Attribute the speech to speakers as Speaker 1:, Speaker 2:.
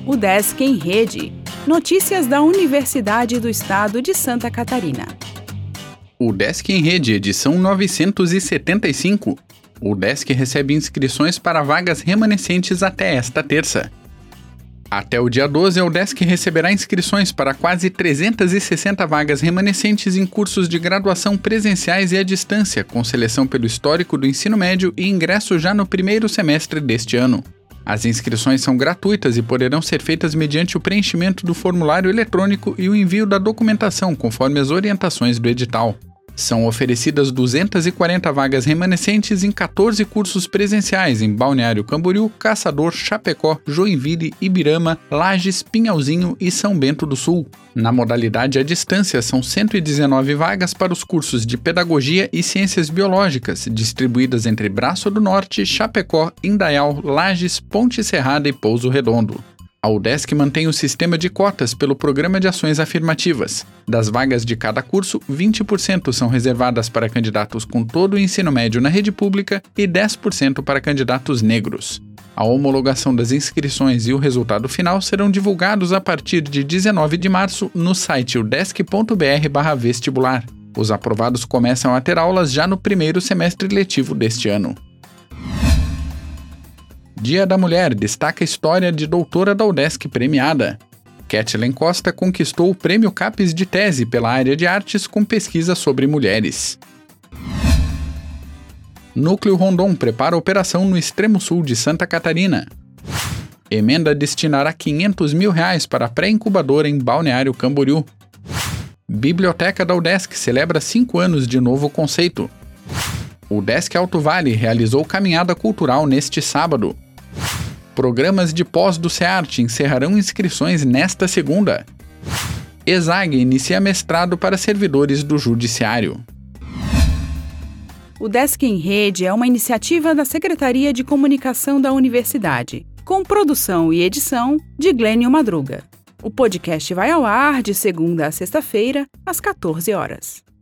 Speaker 1: O Desk em Rede. Notícias da Universidade do Estado de Santa Catarina.
Speaker 2: O Desk em Rede, edição 975. O Desk recebe inscrições para vagas remanescentes até esta terça. Até o dia 12, o Desk receberá inscrições para quase 360 vagas remanescentes em cursos de graduação presenciais e à distância, com seleção pelo histórico do ensino médio e ingresso já no primeiro semestre deste ano. As inscrições são gratuitas e poderão ser feitas mediante o preenchimento do formulário eletrônico e o envio da documentação, conforme as orientações do edital. São oferecidas 240 vagas remanescentes em 14 cursos presenciais em Balneário Camboriú, Caçador, Chapecó, Joinville, Ibirama, Lages, Pinhalzinho e São Bento do Sul. Na modalidade à distância, são 119 vagas para os cursos de Pedagogia e Ciências Biológicas, distribuídas entre Braço do Norte, Chapecó, Indaial, Lages, Ponte Serrada e Pouso Redondo. A UDESC mantém o sistema de cotas pelo Programa de Ações Afirmativas. Das vagas de cada curso, 20% são reservadas para candidatos com todo o ensino médio na rede pública e 10% para candidatos negros. A homologação das inscrições e o resultado final serão divulgados a partir de 19 de março no site udesc.br/vestibular. Os aprovados começam a ter aulas já no primeiro semestre letivo deste ano. Dia da Mulher destaca a história de doutora da UDESC premiada. Kathleen Costa conquistou o Prêmio CAPES de Tese pela área de artes com pesquisa sobre mulheres. Núcleo Rondon prepara operação no extremo sul de Santa Catarina. Emenda destinará R$500 mil para a pré-incubadora em Balneário Camboriú. Biblioteca da UDESC celebra 5 anos de novo conceito. O UDESC Alto Vale realizou caminhada cultural neste sábado. Programas de pós do SEART encerrarão inscrições nesta segunda. ESAG inicia mestrado para servidores do Judiciário.
Speaker 1: O Desk em Rede é uma iniciativa da Secretaria de Comunicação da Universidade, com produção e edição de Glênio Madruga. O podcast vai ao ar de segunda a sexta-feira, às 14 horas.